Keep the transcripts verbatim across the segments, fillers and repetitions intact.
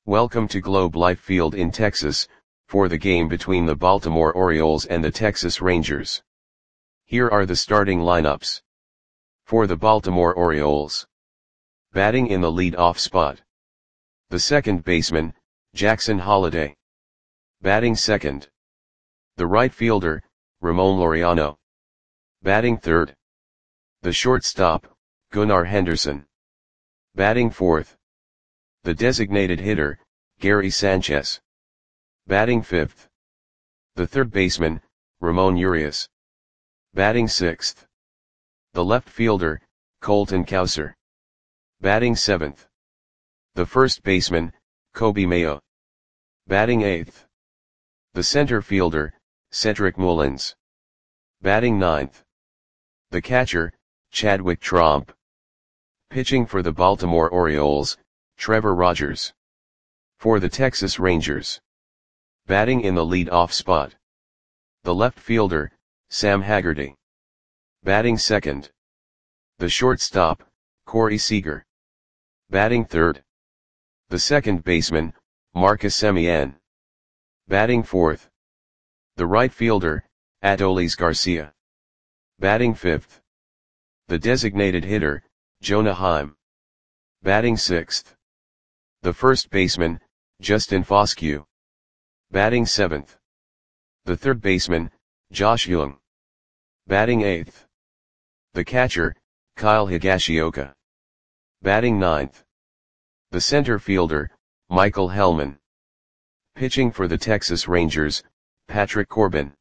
Welcome to Globe Life Field in Texas, for the game between the Baltimore Orioles and the Texas Rangers. Here are the starting lineups. For the Baltimore Orioles. Batting in the lead-off spot. The second baseman, Jackson Holliday. Batting second. The right fielder, Ramon Laureano. Batting third. The shortstop, Gunnar Henderson. Batting fourth. The designated hitter, Gary Sanchez. Batting fifth. The third baseman, Ramon Urias. Batting sixth. The left fielder, Colton Cowser. Batting seventh. The first baseman, Coby Mayo. Batting eighth. The center fielder, Cedric Mullins. Batting ninth. The catcher, Chadwick Tromp. Pitching for the Baltimore Orioles, Trevor Rogers. For the Texas Rangers. Batting in the lead-off spot. The left fielder, Sam Haggerty. Batting second. The shortstop, Corey Seager. Batting third. The second baseman, Marcus Semien. Batting fourth. The right fielder, Adolis Garcia. Batting fifth. The designated hitter, Jonah Heim. Batting sixth. The first baseman, Justin Foscue. Batting seventh. The third baseman, Josh Jung. Batting eighth. The catcher, Kyle Higashioka. Batting ninth. The center fielder, Michael Hellman. Pitching for the Texas Rangers, Patrick Corbin.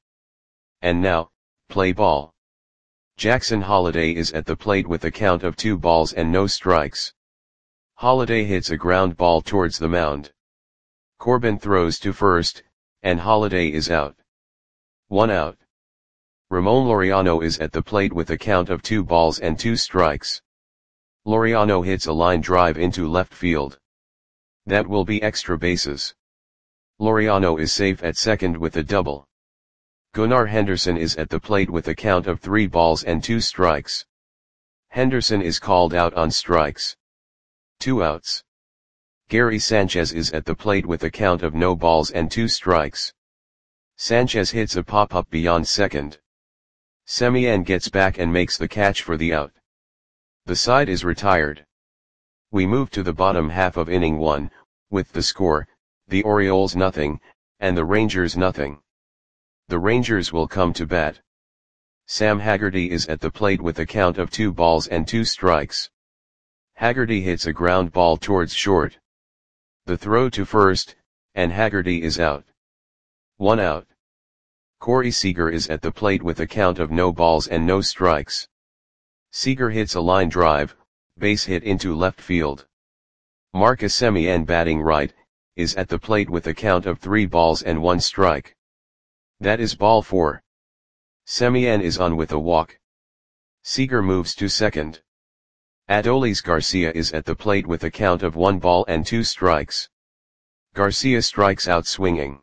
And now, play ball. Jackson Holliday is at the plate with a count of two balls and no strikes. Holliday hits a ground ball towards the mound. Corbin throws to first, and Holliday is out. One out. Ramon Laureano is at the plate with a count of two balls and two strikes. Laureano hits a line drive into left field. That will be extra bases. Laureano is safe at second with a double. Gunnar Henderson is at the plate with a count of three balls and two strikes. Henderson is called out on strikes. Two outs. Gary Sanchez is at the plate with a count of no balls and two strikes. Sanchez hits a pop-up beyond second. Semien gets back and makes the catch for the out. The side is retired. We move to the bottom half of inning one, with the score, the Orioles nothing, and the Rangers nothing. The Rangers will come to bat. Sam Haggerty is at the plate with a count of two balls and two strikes. Haggerty hits a ground ball towards short. The throw to first, and Haggerty is out. One out. Corey Seager is at the plate with a count of no balls and no strikes. Seager hits a line drive, base hit into left field. Marcus Semien, batting right, is at the plate with a count of three balls and one strike. That is ball four. Semien is on with a walk. Seager moves to second. Adolis Garcia is at the plate with a count of one ball and two strikes. Garcia strikes out swinging.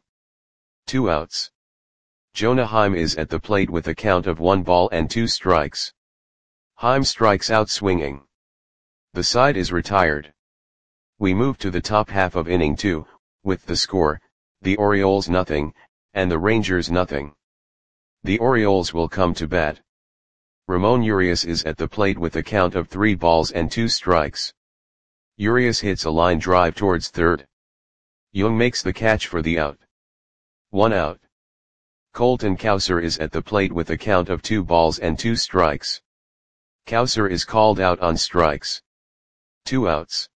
Two outs. Jonah Heim is at the plate with a count of one ball and two strikes. Heim strikes out swinging. The side is retired. We move to the top half of inning two, with the score, the Orioles nothing, and the Rangers nothing. The Orioles will come to bat. Ramon Urias is at the plate with a count of three balls and two strikes. Urias hits a line drive towards third. Jung makes the catch for the out. One out. Colton Cowser is at the plate with a count of two balls and two strikes. Cowser is called out on strikes. Two outs.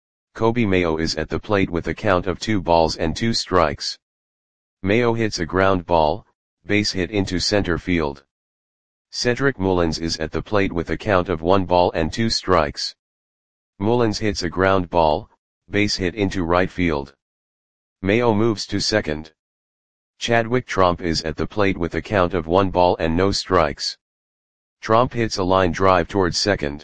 Coby Mayo is at the plate with a count of two balls and two strikes. Mayo hits a ground ball, base hit into center field. Cedric Mullins is at the plate with a count of one ball and two strikes. Mullins hits a ground ball, base hit into right field. Mayo moves to second. Chadwick Tromp is at the plate with a count of one ball and no strikes. Tromp hits a line drive towards second.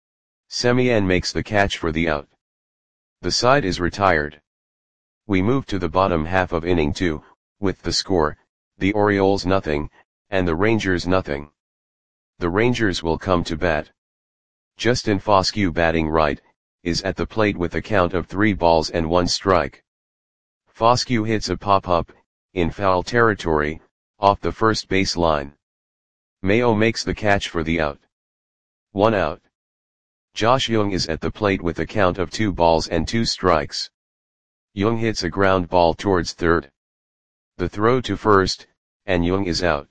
Semien makes the catch for the out. The side is retired. We move to the bottom half of inning two, with the score, the Orioles nothing, and the Rangers nothing. The Rangers will come to bat. Justin Foscue, batting right, is at the plate with a count of three balls and one strike. Foscue hits a pop-up, in foul territory, off the first base line. Mayo makes the catch for the out. One out. Josh Jung is at the plate with a count of two balls and two strikes. Jung hits a ground ball towards third. The throw to first, and Jung is out.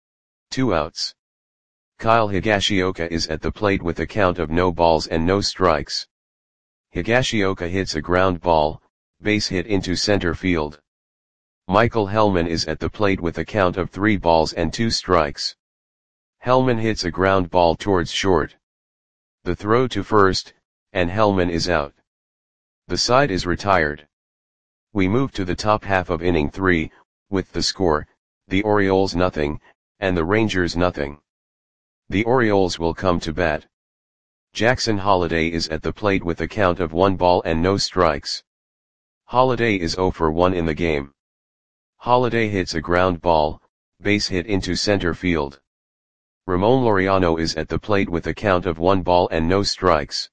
Two outs. Kyle Higashioka is at the plate with a count of no balls and no strikes. Higashioka hits a ground ball, base hit into center field. Michael Hellman is at the plate with a count of three balls and two strikes. Hellman hits a ground ball towards short. The throw to first, and Hellman is out. The side is retired. We move to the top half of inning three, with the score, the Orioles nothing, and the Rangers nothing. The Orioles will come to bat. Jackson Holliday is at the plate with a count of one ball and no strikes. Holliday is zero for one in the game. Holliday hits a ground ball, base hit into center field. Ramon Laureano is at the plate with a count of one ball and no strikes.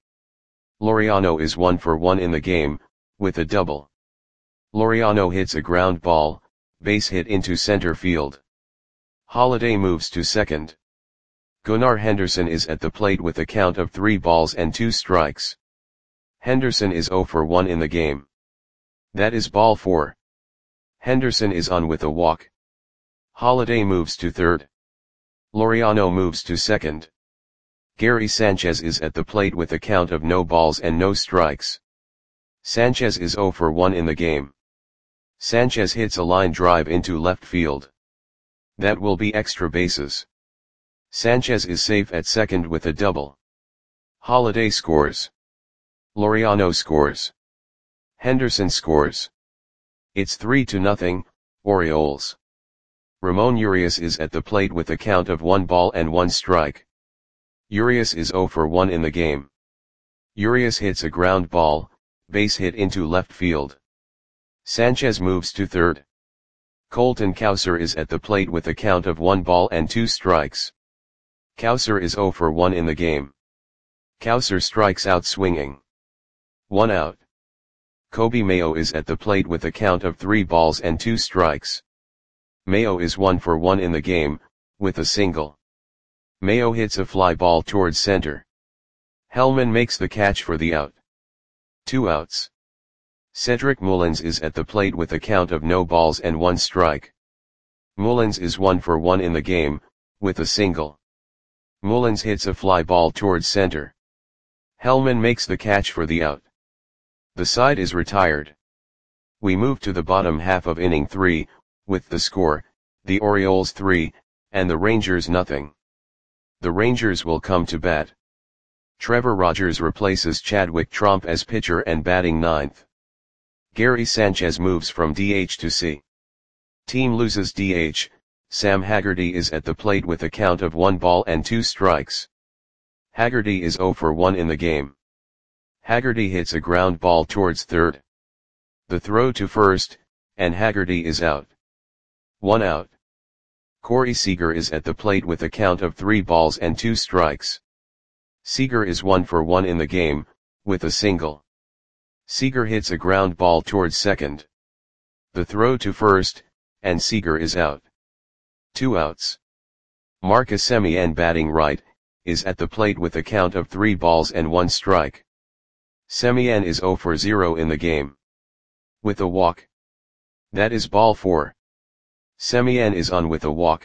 Laureano is one for one in the game, with a double. Laureano hits a ground ball, base hit into center field. Holliday moves to second. Gunnar Henderson is at the plate with a count of three balls and two strikes. Henderson is zero for one in the game. That is ball four. Henderson is on with a walk. Holliday moves to third. Laureano moves to second. Gary Sanchez is at the plate with a count of no balls and no strikes. Sanchez is zero for one in the game. Sanchez hits a line drive into left field. That will be extra bases. Sanchez is safe at second with a double. Holliday scores. Laureano scores. Henderson scores. It's three to nothing, Orioles. Ramon Urias is at the plate with a count of one ball and one strike. Urias is zero for one in the game. Urias hits a ground ball, base hit into left field. Sanchez moves to third. Colton Cowser is at the plate with a count of one ball and two strikes. Cowser is zero for one in the game. Cowser strikes out swinging. One out. Kobe Mayo is at the plate with a count of three balls and two strikes. Mayo is one for one in the game, with a single. Mayo hits a fly ball towards center. Hellman makes the catch for the out. Two outs. Cedric Mullins is at the plate with a count of no balls and one strike. Mullins is one for one in the game, with a single. Mullins hits a fly ball towards center. Hellman makes the catch for the out. The side is retired. We move to the bottom half of inning three, with the score, the Orioles three, and the Rangers nothing. The Rangers will come to bat. Trevor Rogers replaces Chadwick Tromp as pitcher and batting ninth. Gary Sanchez moves from D H to C. Team loses D H, Sam Haggerty is at the plate with a count of one ball and two strikes. Haggerty is zero for one in the game. Haggerty hits a ground ball towards third. The throw to first, and Haggerty is out. One out. Corey Seager is at the plate with a count of three balls and two strikes. Seager is one for one in the game, with a single. Seager hits a ground ball towards second. The throw to first, and Seager is out. Two outs. Marcus Semien batting right, is at the plate with a count of three balls and one strike. Semien is zero for zero in the game. With a walk. That is ball four. Semien is on with a walk.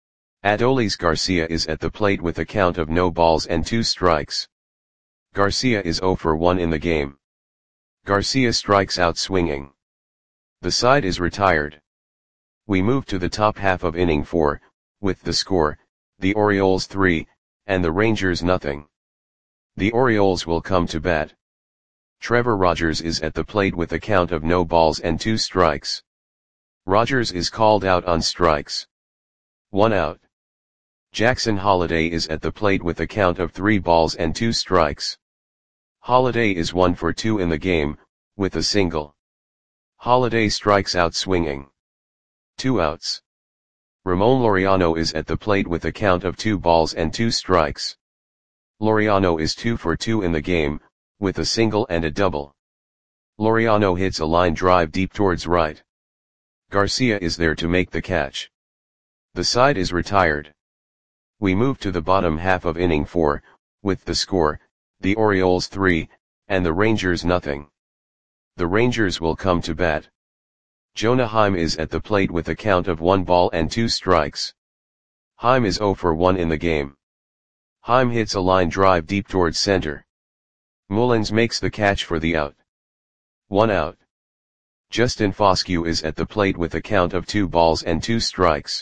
Adolis Garcia is at the plate with a count of no balls and two strikes. Garcia is zero for one in the game. Garcia strikes out swinging. The side is retired. We move to the top half of inning four, with the score, the Orioles three, and the Rangers nothing. The Orioles will come to bat. Trevor Rogers is at the plate with a count of no balls and two strikes. Rogers is called out on strikes. One out. Jackson Holliday is at the plate with a count of three balls and two strikes. Holliday is one for two in the game, with a single. Holliday strikes out swinging. Two outs. Ramon Laureano is at the plate with a count of two balls and two strikes. Laureano is two for two in the game, with a single and a double. Laureano hits a line drive deep towards right. Garcia is there to make the catch. The side is retired. We move to the bottom half of inning four, with the score, the Orioles three, and the Rangers nothing. The Rangers will come to bat. Jonah Heim is at the plate with a count of one ball and two strikes. Heim is zero for one in the game. Heim hits a line drive deep towards center. Mullins makes the catch for the out. One out. Justin Foscue is at the plate with a count of two balls and two strikes.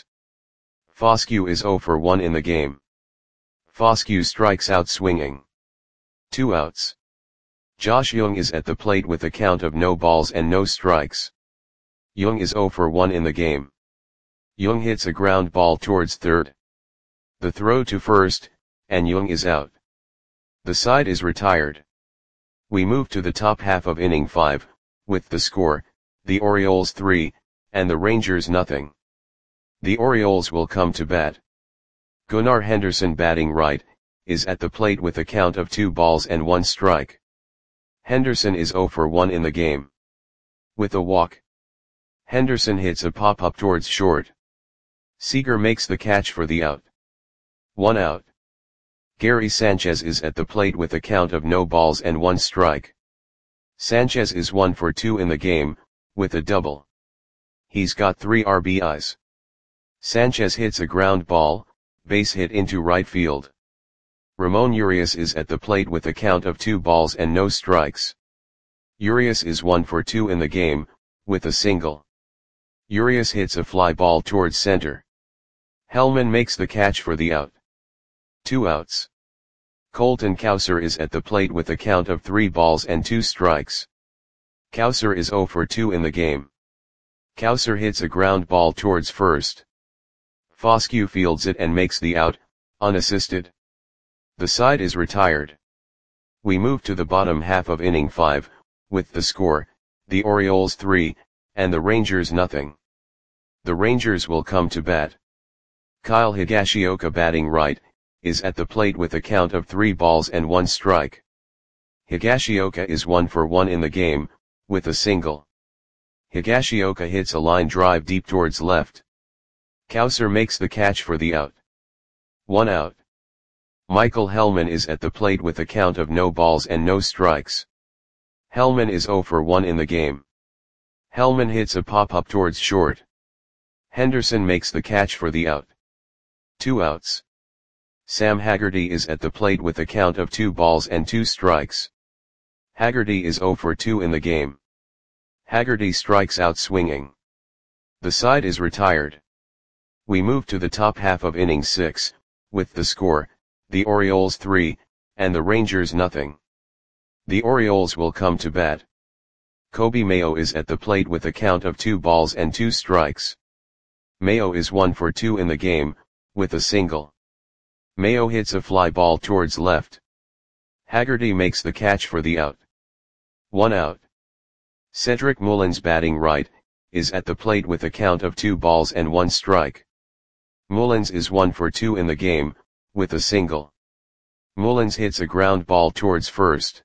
Foscue is zero for one in the game. Foscue strikes out swinging. Two outs. Josh Jung is at the plate with a count of no balls and no strikes. Jung is zero for one in the game. Jung hits a ground ball towards third. The throw to first, and Jung is out. The side is retired. We move to the top half of inning five, with the score, the Orioles three, and the Rangers nothing. The Orioles will come to bat. Gunnar Henderson, batting right, is at the plate with a count of two balls and one strike. Henderson is zero for one in the game. With a walk, Henderson hits a pop-up towards short. Seager makes the catch for the out. One out. Gary Sanchez is at the plate with a count of no balls and one strike. Sanchez is one for two in the game, with a double. He's got three R B Is. Sanchez hits a ground ball, base hit into right field. Ramon Urias is at the plate with a count of two balls and no strikes. Urias is one for two in the game, with a single. Urias hits a fly ball towards center. Hellman makes the catch for the out. Two outs. Colton Cowser is at the plate with a count of three balls and two strikes. Cowser is zero for two in the game. Cowser hits a ground ball towards first. Foscue fields it and makes the out, unassisted. The side is retired. We move to the bottom half of inning five, with the score, the Orioles three, and the Rangers nothing. The Rangers will come to bat. Kyle Higashioka, batting right, is at the plate with a count of three balls and one strike. Higashioka is one for one in the game, with a single. Higashioka hits a line drive deep towards left. Cowser makes the catch for the out. One out. Michael Hellman is at the plate with a count of no balls and no strikes. Hellman is zero for one in the game. Hellman hits a pop-up towards short. Henderson makes the catch for the out. Two outs. Sam Haggerty is at the plate with a count of two balls and two strikes. Haggerty is zero for two in the game. Haggerty strikes out swinging. The side is retired. We move to the top half of inning six, with the score, the Orioles three, and the Rangers nothing. The Orioles will come to bat. Kobe Mayo is at the plate with a count of two balls and two strikes. Mayo is one for two in the game, with a single. Mayo hits a fly ball towards left. Haggerty makes the catch for the out. One out. Cedric Mullins, batting right, is at the plate with a count of two balls and one strike. Mullins is one for two in the game, with a single. Mullins hits a ground ball towards first.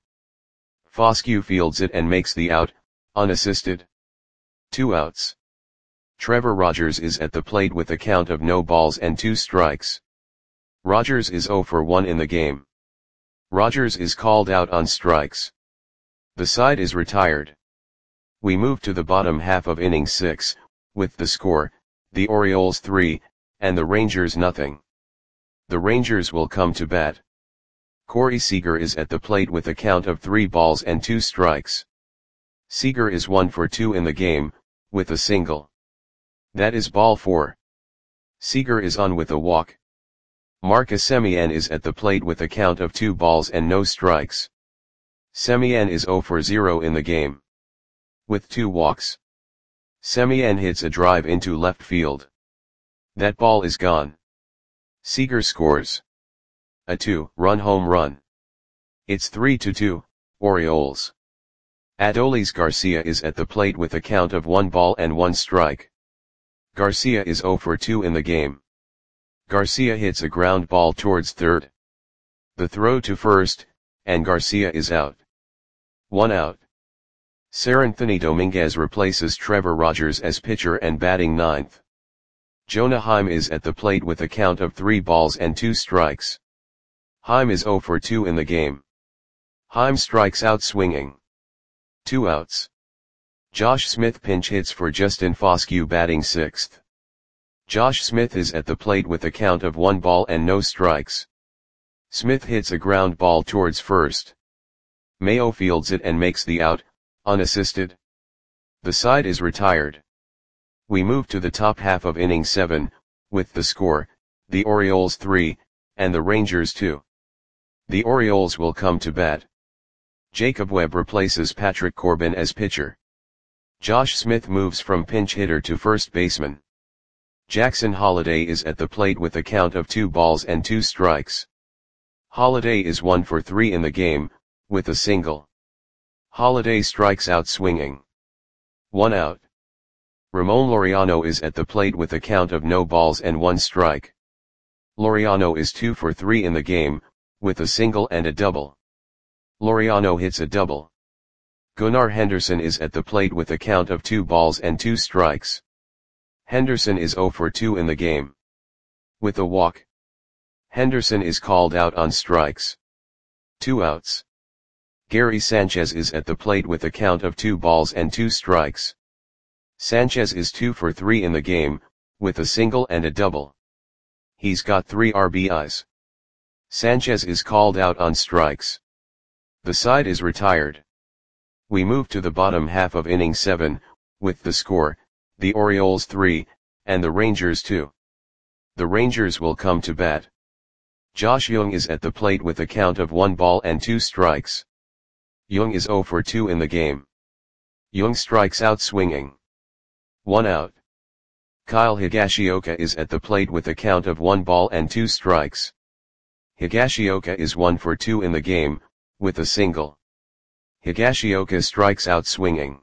Foscue fields it and makes the out, unassisted. Two outs. Trevor Rogers is at the plate with a count of no balls and two strikes. Rogers is zero for one in the game. Rogers is called out on strikes. The side is retired. We move to the bottom half of inning six, with the score, the Orioles three, and the Rangers nothing. The Rangers will come to bat. Corey Seager is at the plate with a count of three balls and two strikes. Seager is one for two in the game, with a single. That is ball four. Seager is on with a walk. Marcus Semien is at the plate with a count of two balls and no strikes. Semien is zero for zero in the game. With two walks. Semien hits a drive into left field. That ball is gone. Seager scores a two-run home run. It's three to two, Orioles. Adolis Garcia is at the plate with a count of one ball and one strike. Garcia is zero for two in the game. Garcia hits a ground ball towards third. The throw to first, and Garcia is out. One out. Seranthony Dominguez replaces Trevor Rogers as pitcher and batting ninth. Jonah Heim is at the plate with a count of three balls and two strikes. Heim is zero for two in the game. Heim strikes out swinging. Two outs. Josh Smith pinch hits for Justin Foscue batting sixth. Josh Smith is at the plate with a count of one ball and no strikes. Smith hits a ground ball towards first. Mayo fields it and makes the out, unassisted. The side is retired. We move to the top half of inning seven, with the score, the Orioles three, and the Rangers two. The Orioles will come to bat. Jacob Webb replaces Patrick Corbin as pitcher. Josh Smith moves from pinch hitter to first baseman. Jackson Holliday is at the plate with a count of two balls and two strikes. Holliday is one for three in the game, with a single. Holliday strikes out swinging. One out. Ramon Laureano is at the plate with a count of no balls and one strike. Laureano is two for three in the game, with a single and a double. Laureano hits a double. Gunnar Henderson is at the plate with a count of two balls and two strikes. Henderson is zero for two in the game. With a walk. Henderson is called out on strikes. Two outs. Gary Sanchez is at the plate with a count of two balls and two strikes. Sanchez is two for three in the game, with a single and a double. He's got three R B Is. Sanchez is called out on strikes. The side is retired. We move to the bottom half of inning seven, with the score, the Orioles three, and the Rangers two. The Rangers will come to bat. Josh Jung is at the plate with a count of one ball and two strikes. Jung is zero for two in the game. Jung strikes out swinging. One out. Kyle Higashioka is at the plate with a count of one ball and two strikes. Higashioka is one for two in the game, with a single. Higashioka strikes out swinging.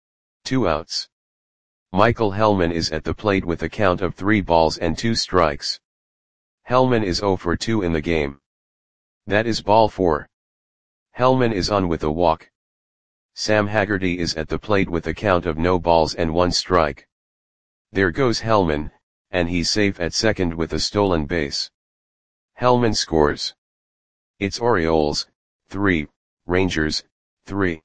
Two outs. Michael Hellman is at the plate with a count of three balls and two strikes. Hellman is zero for two in the game. That is ball four. Hellman is on with a walk. Sam Haggerty is at the plate with a count of no balls and one strike. There goes Hellman, and he's safe at second with a stolen base. Hellman scores. It's Orioles, three, Rangers, three.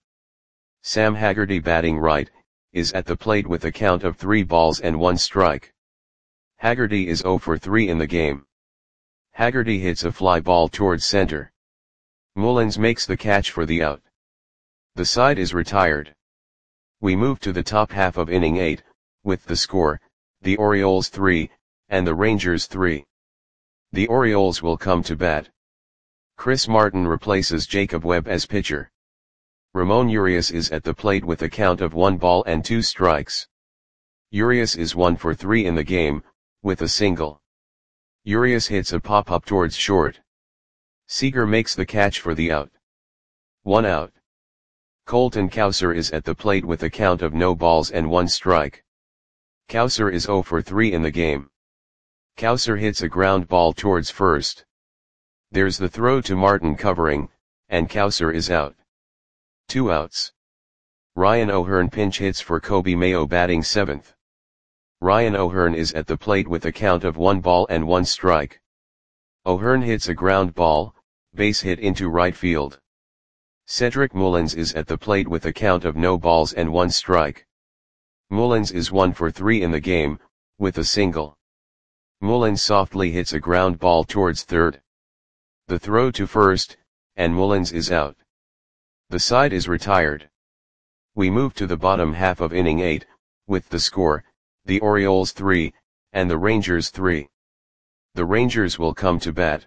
Sam Haggerty batting right, is at the plate with a count of three balls and one strike. Haggerty is zero for three in the game. Haggerty hits a fly ball towards center. Mullins makes the catch for the out. The side is retired. We move to the top half of inning eight, with the score, the Orioles three, and the Rangers three. The Orioles will come to bat. Chris Martin replaces Jacob Webb as pitcher. Ramon Urias is at the plate with a count of one ball and two strikes. Urias is one for three in the game, with a single. Urias hits a pop-up towards short. Seager makes the catch for the out. One out. Colton Cowser is at the plate with a count of no balls and one strike. Cowser is zero for three in the game. Cowser hits a ground ball towards first. There's the throw to Martin covering, and Cowser is out. Two outs. Ryan O'Hearn pinch hits for Kobe Mayo batting seventh. Ryan O'Hearn is at the plate with a count of one ball and one strike. O'Hearn hits a ground ball, base hit into right field. Cedric Mullins is at the plate with a count of no balls and one strike. Mullins is one for three in the game, with a single. Mullins softly hits a ground ball towards third. The throw to first, and Mullins is out. The side is retired. We move to the bottom half of inning eight, with the score, the Orioles three, and the Rangers three. The Rangers will come to bat.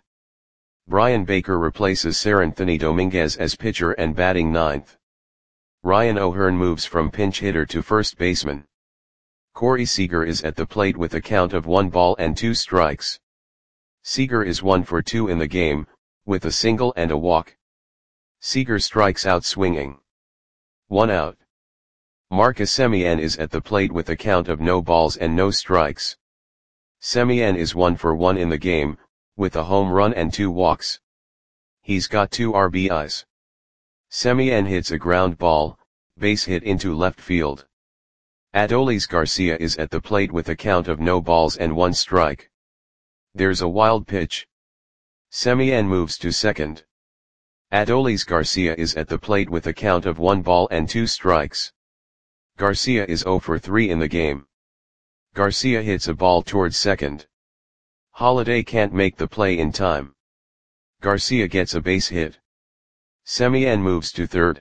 Brian Baker replaces Seranthony Dominguez as pitcher and batting ninth. Ryan O'Hearn moves from pinch hitter to first baseman. Corey Seager is at the plate with a count of one ball and two strikes. Seager is one for two in the game, with a single and a walk. Seager strikes out swinging. One out. Marcus Semien is at the plate with a count of no balls and no strikes. Semien is one for one in the game, with a home run and two walks. He's got two R B Is. Semien hits a ground ball, base hit into left field. Adolis Garcia is at the plate with a count of no balls and one strike. There's a wild pitch. Semien moves to second. Adolis Garcia is at the plate with a count of one ball and two strikes. Garcia is zero for three in the game. Garcia hits a ball towards second. Holiday can't make the play in time. Garcia gets a base hit. Semien moves to third.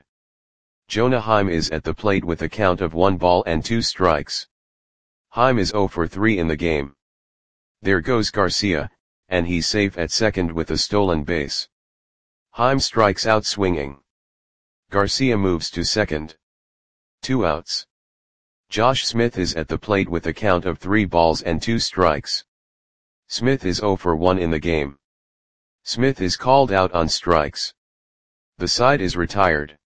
Jonah Heim is at the plate with a count of one ball and two strikes. Heim is zero for three in the game. There goes Garcia, and he's safe at second with a stolen base. Heim strikes out swinging. Garcia moves to second. Two outs. Josh Smith is at the plate with a count of three balls and two strikes. Smith is zero for one in the game. Smith is called out on strikes. The side is retired.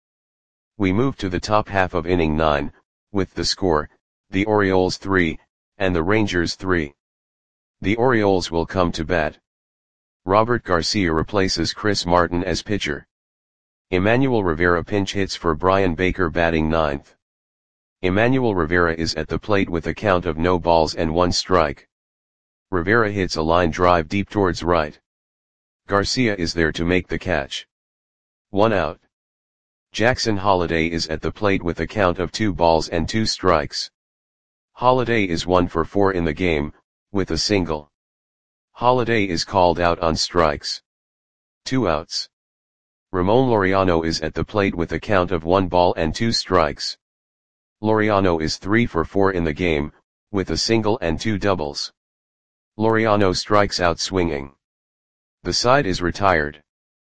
We move to the top half of inning nine, with the score, the Orioles three, and the Rangers three. The Orioles will come to bat. Robert Garcia replaces Chris Martin as pitcher. Emmanuel Rivera pinch hits for Brian Baker batting ninth. Emmanuel Rivera is at the plate with a count of no balls and one strike. Rivera hits a line drive deep towards right. Garcia is there to make the catch. One out. Jackson Holiday is at the plate with a count of two balls and two strikes. Holiday is one for four in the game, with a single. Holiday is called out on strikes. Two outs. Ramon Laureano is at the plate with a count of one ball and two strikes. Laureano is three for four in the game, with a single and two doubles. Laureano strikes out swinging. The side is retired.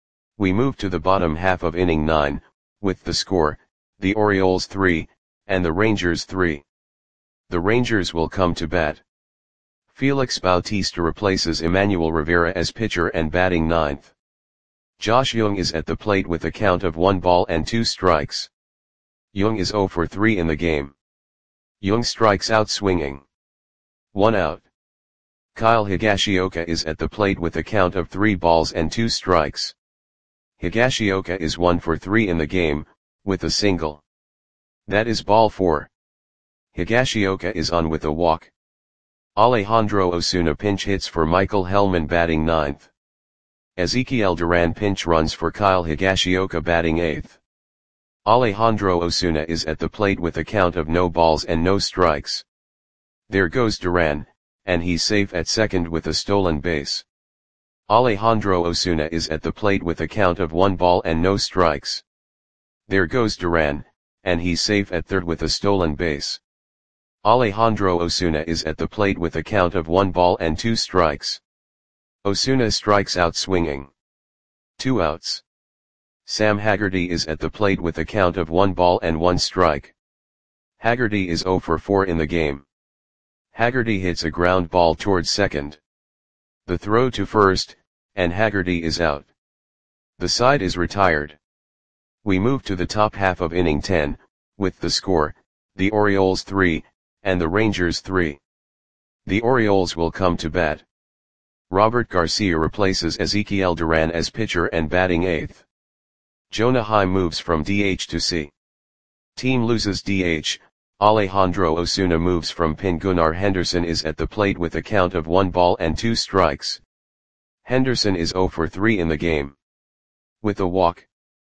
We move to the bottom half of inning nine, with the score, the Orioles three, and the Rangers three. The Rangers will come to bat. Felix Bautista replaces Emmanuel Rivera as pitcher and batting ninth. Josh Jung is at the plate with a count of one ball and two strikes. Jung is zero for three in the game. Jung strikes out swinging. One out. Kyle Higashioka is at the plate with a count of three balls and two strikes. Higashioka is one for three in the game, with a single. That is ball four. Higashioka is on with a walk. Alejandro Osuna pinch hits for Michael Hellman batting ninth. Ezekiel Duran pinch runs for Kyle Higashioka batting eighth. Alejandro Osuna is at the plate with a count of no balls and no strikes. There goes Duran, and he's safe at second with a stolen base. Alejandro Osuna is at the plate with a count of one ball and no strikes. There goes Duran, and he's safe at third with a stolen base. Alejandro Osuna is at the plate with a count of one ball and two strikes. Osuna strikes out swinging. Two outs. Sam Haggerty is at the plate with a count of one ball and one strike. Haggerty is zero for four in the game. Haggerty hits a ground ball towards second. The throw to first, and Haggerty is out. The side is retired. We move to the top half of inning ten, with the score, the Orioles three, and the Rangers three. The Orioles will come to bat. Robert Garcia replaces Ezekiel Duran as pitcher and batting eighth. Jonah Heim moves from D H to C. Team loses D H, Alejandro Osuna moves from pin. Gunnar Henderson is at the plate with a count of one ball and two strikes. Henderson is zero for three in the game. With a walk.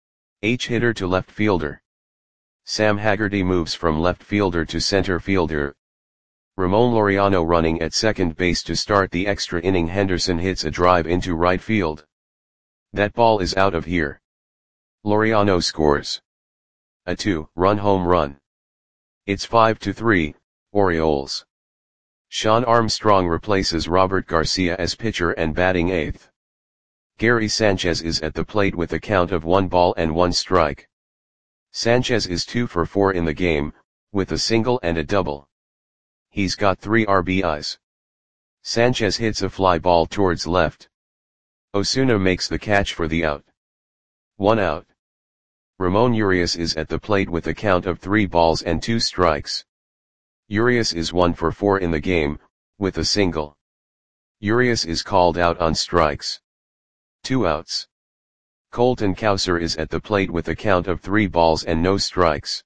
H hitter to left fielder. Sam Haggerty moves from left fielder to center fielder. Ramon Laureano running at second base to start the extra inning. Henderson hits a drive into right field. That ball is out of here. Laureano scores a two-run home run. It's five to three, Orioles. Sean Armstrong replaces Robert Garcia as pitcher and batting eighth. Gary Sanchez is at the plate with a count of one ball and one strike. Sanchez is two for four in the game, with a single and a double. He's got three R B Is. Sanchez hits a fly ball towards left. Osuna makes the catch for the out. One out. Ramon Urias is at the plate with a count of three balls and two strikes. Urias is one for four in the game, with a single. Urias is called out on strikes. Two outs. Colton Cowser is at the plate with a count of three balls and no strikes.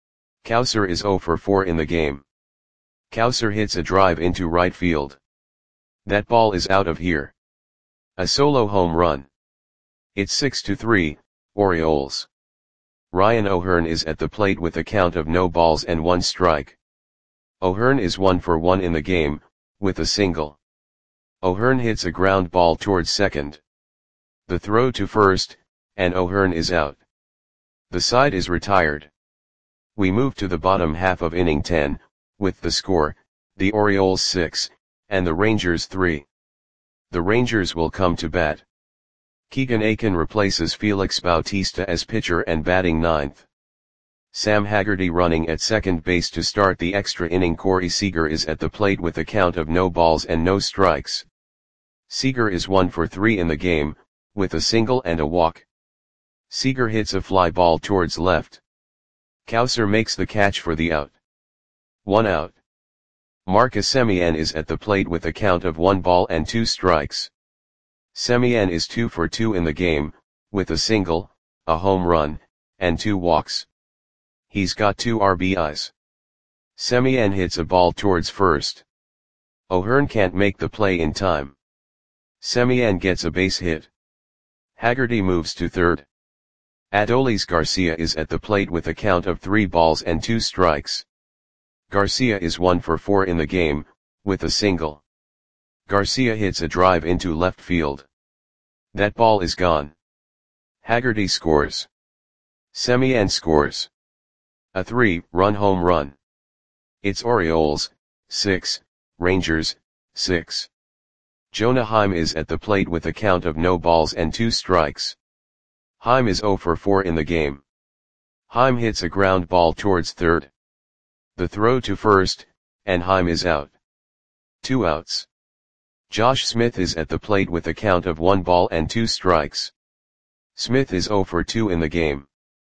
Cowser is zero for four in the game. Cowser hits a drive into right field. That ball is out of here. A solo home run. It's six to three, Orioles. Ryan O'Hearn is at the plate with a count of no balls and one strike. O'Hearn is one for one in the game, with a single. O'Hearn hits a ground ball towards second. The throw to first, and O'Hearn is out. The side is retired. We move to the bottom half of inning ten, with the score, the Orioles six, and the Rangers three. The Rangers will come to bat. Keegan Akin replaces Felix Bautista as pitcher and batting ninth. Sam Haggerty running at second base to start the extra inning. Corey Seager is at the plate with a count of no balls and no strikes. Seager is one for three in the game, with a single and a walk. Seager hits a fly ball towards left. Cowser makes the catch for the out. One out. Marcus Semien is at the plate with a count of one ball and two strikes. Semien is two for two in the game, with a single, a home run, and two walks. He's got two R B Is. Semien hits a ball towards first. O'Hearn can't make the play in time. Semien gets a base hit. Haggerty moves to third. Adolis Garcia is at the plate with a count of three balls and two strikes. Garcia is one for four in the game, with a single. Garcia hits a drive into left field. That ball is gone. Haggerty scores. Semien scores. A three-run home run. It's Orioles, six, Rangers, six. Jonah Heim is at the plate with a count of no balls and two strikes. Heim is zero for four in the game. Heim hits a ground ball towards third. The throw to first, and Heim is out. Two outs. Josh Smith is at the plate with a count of one ball and two strikes. Smith is zero for two in the game.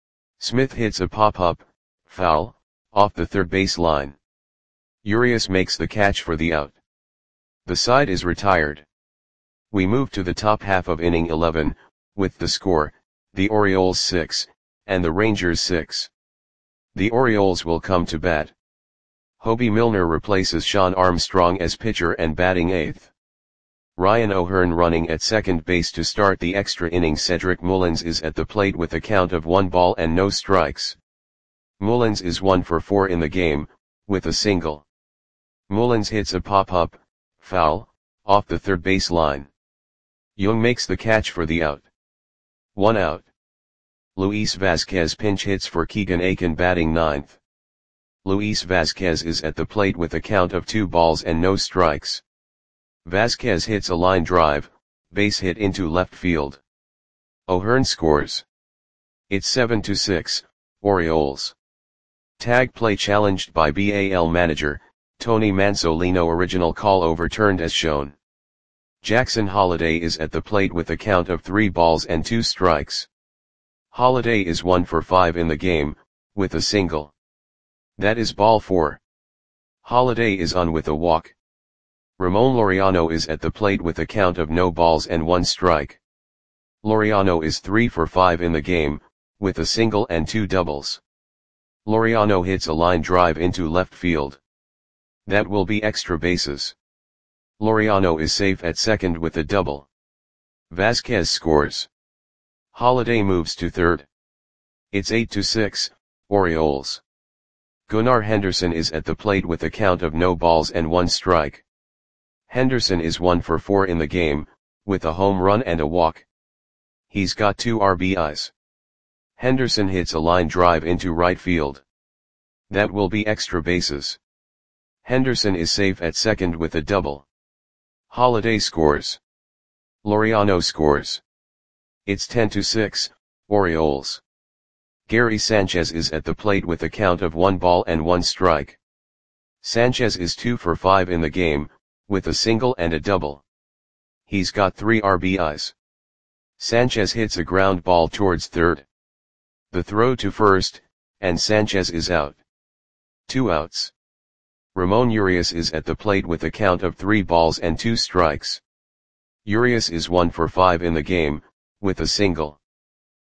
Smith hits a pop-up, foul, off the third base line. Urias makes the catch for the out. The side is retired. We move to the top half of inning eleven, with the score, the Orioles six, and the Rangers six. The Orioles will come to bat. Hobie Milner replaces Sean Armstrong as pitcher and batting eighth. Ryan O'Hearn running at second base to start the extra inning. Cedric Mullins is at the plate with a count of one ball and no strikes. Mullins is one for four in the game, with a single. Mullins hits a pop-up, foul, off the third base line. Young makes the catch for the out. One out. Luis Vasquez pinch hits for Keegan Akin batting ninth. Luis Vasquez is at the plate with a count of two balls and no strikes. Vasquez hits a line drive, base hit into left field. O'Hearn scores. It's seven to six, Orioles. Tag play challenged by B A L manager, Tony Mansolino. Original call overturned as shown. Jackson Holliday is at the plate with a count of three balls and two strikes. Holliday is one for five in the game, with a single. That is ball four. Holliday is on with a walk. Ramon Laureano is at the plate with a count of no balls and one strike. Laureano is three for five in the game, with a single and two doubles. Laureano hits a line drive into left field. That will be extra bases. Laureano is safe at second with a double. Vasquez scores. Holliday moves to third. It's eight to six, Orioles. Gunnar Henderson is at the plate with a count of no balls and one strike. Henderson is one for four in the game, with a home run and a walk. He's got two R B Is. Henderson hits a line drive into right field. That will be extra bases. Henderson is safe at second with a double. Holliday scores. Laureano scores. It's ten to six, Orioles. Gary Sanchez is at the plate with a count of one ball and one strike. Sanchez is two for five in the game, with a single and a double. He's got three R B Is. Sanchez hits a ground ball towards third. The throw to first, and Sanchez is out. Two outs. Ramon Urias is at the plate with a count of three balls and two strikes. Urias is one for five in the game, with a single.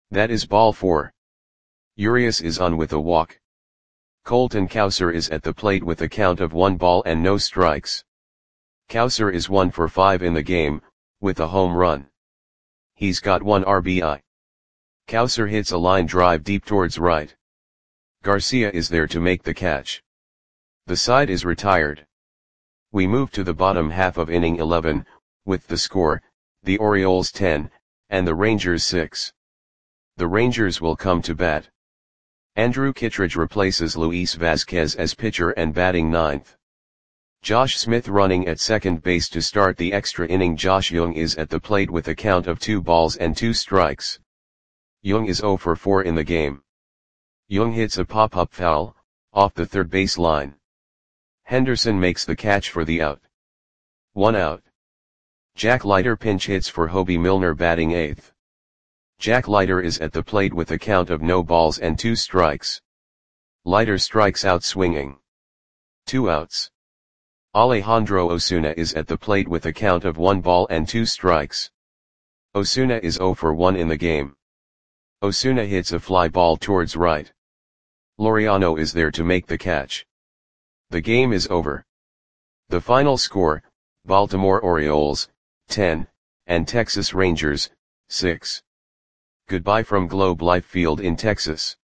That is ball four. Urias is on with a walk. Colton Cowser is at the plate with a count of one ball and no strikes. Cowser is one for five in the game, with a home run. He's got one R B I. Cowser hits a line drive deep towards right. Garcia is there to make the catch. The side is retired. We move to the bottom half of inning eleven, with the score, the Orioles ten, and the Rangers six. The Rangers will come to bat. Andrew Kittredge replaces Luis Vasquez as pitcher and batting ninth. Josh Smith running at second base to start the extra inning. Josh Jung is at the plate with a count of two balls and two strikes. Jung is zero for four in the game. Jung hits a pop-up foul, off the third base line. Henderson makes the catch for the out. One out. Jack Leiter pinch hits for Hobie Milner batting eighth. Jack Leiter is at the plate with a count of no balls and two strikes. Leiter strikes out swinging. Two outs. Alejandro Osuna is at the plate with a count of one ball and two strikes. Osuna is zero for one in the game. Osuna hits a fly ball towards right. Laureano is there to make the catch. The game is over. The final score, Baltimore Orioles, ten, and Texas Rangers, six. Goodbye from Globe Life Field in Texas.